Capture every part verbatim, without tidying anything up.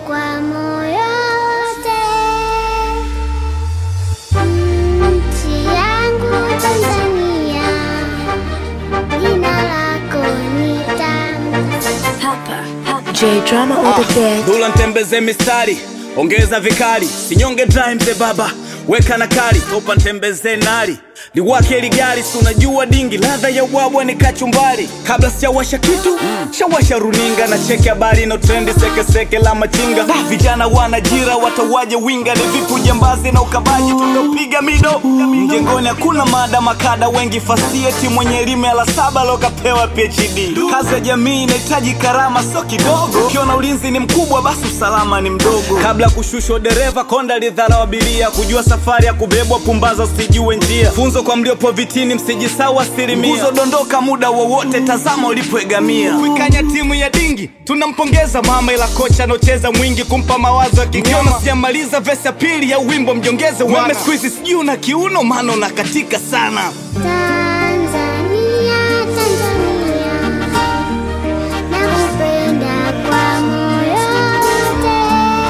kwa moyo wote. Nchi yangu Tanzania, jina lako ni tamu. Papa, Papa J Drama on the beat. Dula ntembeze mistari, ongeza vikali, sinyonge dry mze baba, weka na kali, topa ntembeze nari, liwake ligari, sunajua dingi, ladha ya ubwabwa ni kachumbari. Kabla sijawasha kitu, mm. shawasha runinga na cheke habari no trendi seke seke la machinga. Bah, vijana wanajira, watawaje winga, ni vipu jambazi na ukabaji, tunapiga mido. Mjengoni hakuna mada makada, wengi fasieti, mwenye elimu ya la saba loka pewa P H D. Kazi ya jamii inahitaji karama so kidogo, ukiona ulinzi ni mkubwa basi usalama ni mdogo. Kabla kushushwa dereva konda lidhala abiria, kujua safari ya kubebwa pumbaza usijue njia. Funzo kwa mliopo vitini msijisawa asilimia, nguzo dondoka muda wowote, tazama ulipoegamia. Kuikanya timu ya dingi, tunampongeza mama, ila kocha anocheza mwingi kumpa mawazo ya kigoma. Sijamaliza verse ya pili ya wimbo mjongeze wana. Weme squeeze sijui na kiuno mano na katika sana. Tanzania, Tanzania, nakupenda kwa moyo wote.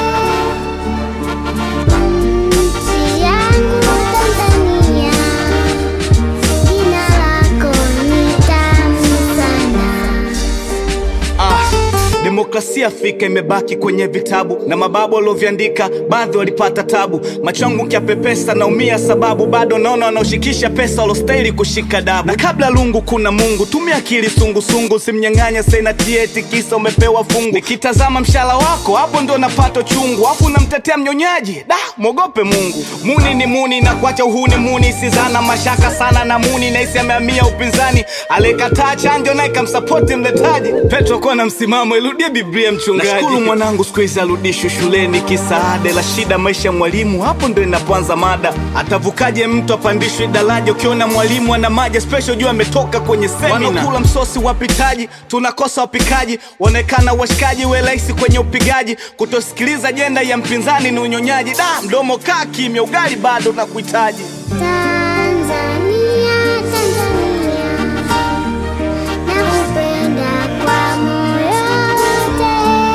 Nchi yangu Tanzania, jina lako ni tamu sana. Ah, demokrasia Afrika imebaki kwenye vitabu, na mababu walioviandika baadhi walipata tabu. Machangu kiapepesa naumia sababu bado naona wanaoshikisha pesa walostahili kushika dabu. Na kabla lungu kuna Mungu, tumia akili sungu sungu, simnyang'anya senati eti kisa umepewa fungu. Nikitazama mshala wako hapo ndo napata chungu, afu namtetea mnyonyaji, da mwogope Mungu. Muni ni muni na kuacha uhuni muni, sizana mashaka sana na muni na isi amehamia upinzani. Alekataa chanjo na ikamsapoti mletaji, Petro kwa na msimamo iludie Biblia mchungaji. Nashukuru mwanangu squeeze aludishwe shuleni, kisaade la shida maisha mwalimu, hapo ndo inapoanza mada. Atavukaje mtu apandishwe daraja, ukiona mwalimu ana maji special jua ametoka kwenye semina. Wanakula msosi wapitaji, tunakosa wapikaji, wanaekana washikaji welaisi kwenye upigaji. Kutosikiliza ajenda ya mpinzani ni unyonyaji, da mdomo kaa kimya, ugali bado na kuhitaji. Tanzania, Tanzania, nakupenda kwa moyo wote.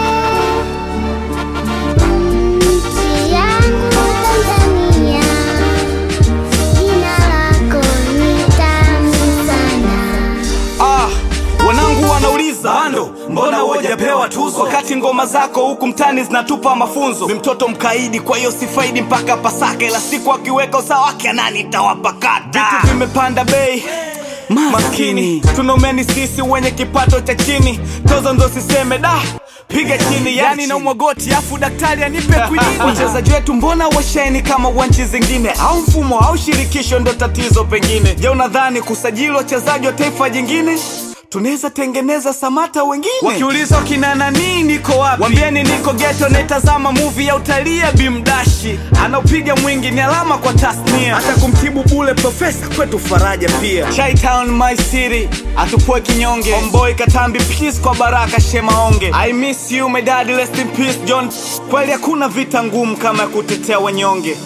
Nchi yangu Tanzania, jina lako ni tamu sana. Ah, wanangu wanauliza bando, mbona hujapewa tuzo? Wakati ngoma zako huku mtani zinatupa mafunzo. Ni mtoto mkaidi kwa hiyo sifaidi mpaka Pasaka, ila siku akiweka usawa wake nani tawapakata. Vitu vimepanda bei maskini, tunomeni sisi wenye kipato cha chini. Tozo ndo siseme da piga chini, yani na umwagoti afu daktari anipe kwinini. Wachezaji wetu mbona washeni kama wanchi zingine, au mfumo au shirikisho ndo tatizo pengine. Je, unadhani kusajili wachezaji wa taifa jingine tunaweza tengeneza Samata wengine? Wakiuliza kina nani niko wapi, wambieni niko ghetto naitazama movie ya utalii ya Bimdashi. Anaupiga mwingi ni alama kwa tasnia, hata kumtibu bule profesa kwetu faraja pia. Chi-Town my city, atupoe kinyonge. Homeboy Katambi peace kwa Baraka Shemaonge. I miss you my dad, rest in peace John. Kweli hakuna vita ngumu kama ya kutetea wanyonge.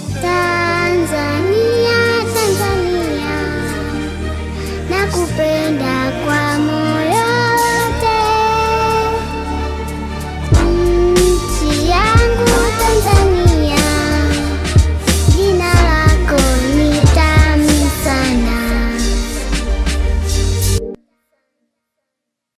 Tanzania, Tanzania, nakupenda kwa